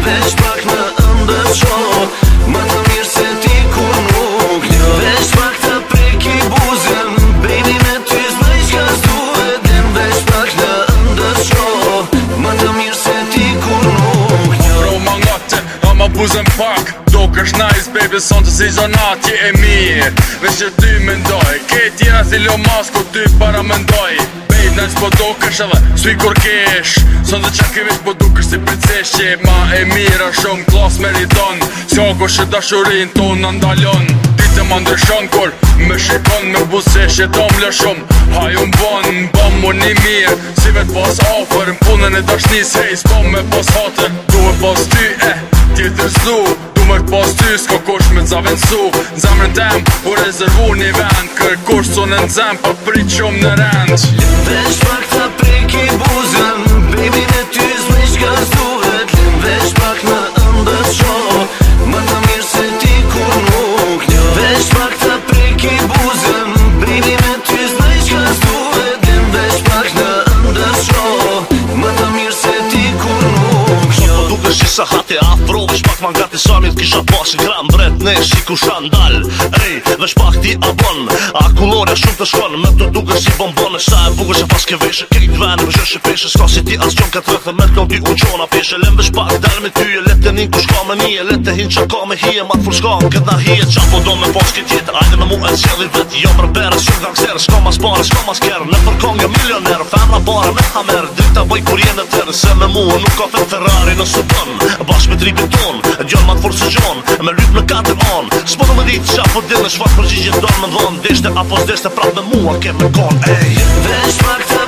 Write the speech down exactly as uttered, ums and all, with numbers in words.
Veç pak në ëndër qo, më të mirë se ti kur nuk njo. Veç pak të preki buzën, baby me ty s'bëj qka s'duhet. Veç pak në ëndër qo, më të mirë se ti kur nuk njo. Bro ma ngate, ama buzën pak, do kësh nice baby, son të si zonati e mirë. Veç që ty mendoj, kejt jena si lo masko, ty para mendoj. Babe, nëjës po do kësh edhe, s'pi kur kesh. Son të qakimisht po du kësh si princesh, që ma e mira shumë klas meriton. Si ako që dashurin ton në ndalon. Dite ma ndryshon kur me shikon me busesh e tom lë shumë. Haju m'bon, m'bon mu një mirë, si vet pas afer, m'punën e dashnis, hej, s'po me pas hatër. Du e pas ty, eh, tjetër zlu, du me pas ty, s'ko kush me t'zavensu. N'zamrën tem, u rezervu një vend, kërkush son e n'zem, pa prit shumë në rend. Veç pak të preki buzën, baby me ty s'bëj qka s'duhet. Veç pak në ëndër qo, më të mirë se ti kur nuk njo. Veç pak të preki buzën, baby me ty s'bëj qka s'duhet. Veç pak në ëndër qo, më të mirë se ti kur nuk njo. Po dukesh që sa hati afro, veç pak ma gati samit kisha pas gram bret ne si ku shandal. Ej, veç pak ti abon, a kulorja shumë të shkon, me të dukesh si bonbon. E sa e bukur se pas ke veshe, kejt vene me zheshe peshe, s'ka si ti as qon ka të rëkhe, me t'lo ti unë qona peshe. Lem veç pak del me ty, e let e nin ku shka me nije, let e hin qa ka me hije, ma t'fur shka në këtë na hije. Qa po do me pas këtë jetë, ajde me mu e zjedhi vet. Jo më rëbere, shumë gangster, s'ka mas pare, s'ka mas kjerë. Në përkong jo milioner, femra bare me hamer. Drita vaj kur jenë të tërë, se me mu nuk ka fet Ferrari në subën. Bash me tripin ton, gjën ma t'fur së gjon, me lyp në katër an. S'po do me ditë qa po din, shfar përgjigje don me dhon. Deshte apo s'deshte prap me mua ke me kon, ej. Veç pak të